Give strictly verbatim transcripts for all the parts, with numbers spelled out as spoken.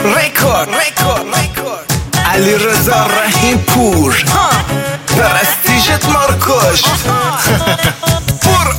رکورد علی رضا رحیم پور پرستیژت مار کشت. پور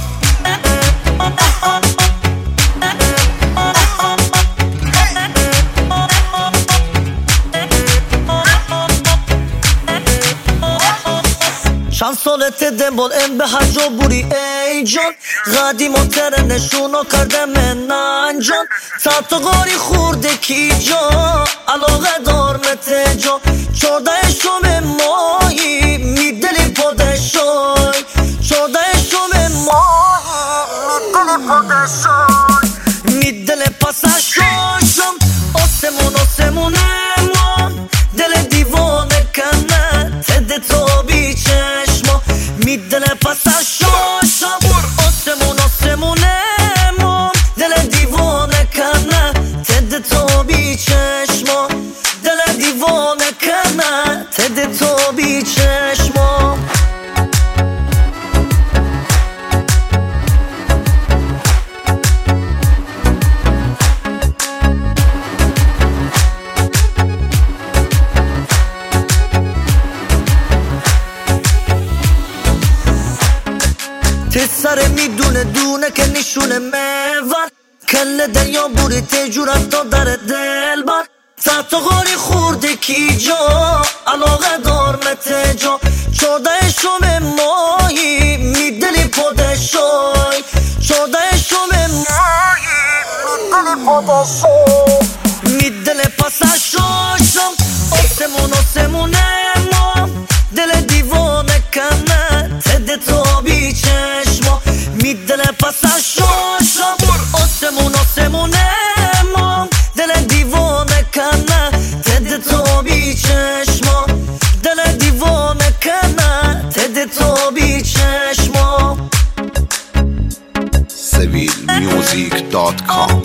چند سالته دنبال ام به هر جا بوری ای جان، قدیماتر نشونو کرده من انجان، تا تو غاری خورده کی جا علاقه دار مته جا، چورده شوم ماهی میدلی پادشای، چورده شوم ماهی میدلی پادشای، میدل پسشاشم آسمون آسمونه ما، دل دیوانه کنه تده تو بیچه میدل پسشاشم آسمون آسمونه ما، دل دیوانه کنه تد تو بی چشما، دل دیوانه کنه تد تو بی چشما. تسره میدونه دونه که نشونه میور، کل دریا بوری تجورت تا در دل بر، تا تو غاری خورده کی جا علاقه دار مته جا، چورده شوم ماهی میدلی پادشای، چورده شوم ماهی میدلی پادشای، میدل پسشاشم آسمون آسمونه ما، دل دیوانه کنه تده تو بی چشما، میدل پسشاشم آسمون آسمونه ما، دل دیوانه کنه تده تو بی چشما، دل دیوانه کنه تده تو بی چشما. سویل میوزیک دات کام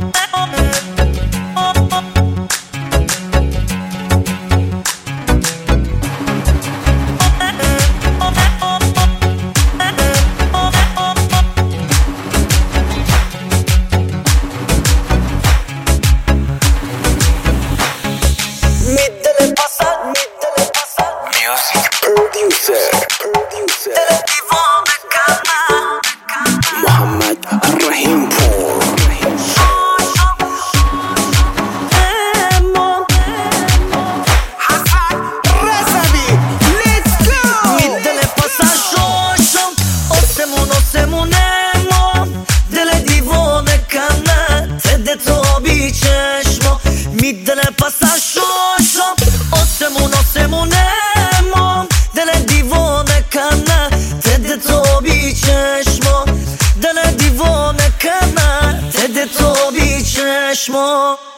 میدل پسشاشم آسمون آسمونه ما، دل دیوانه کنه تد تو بی چشما، دل دیوانه کنه تد تو بی چشما.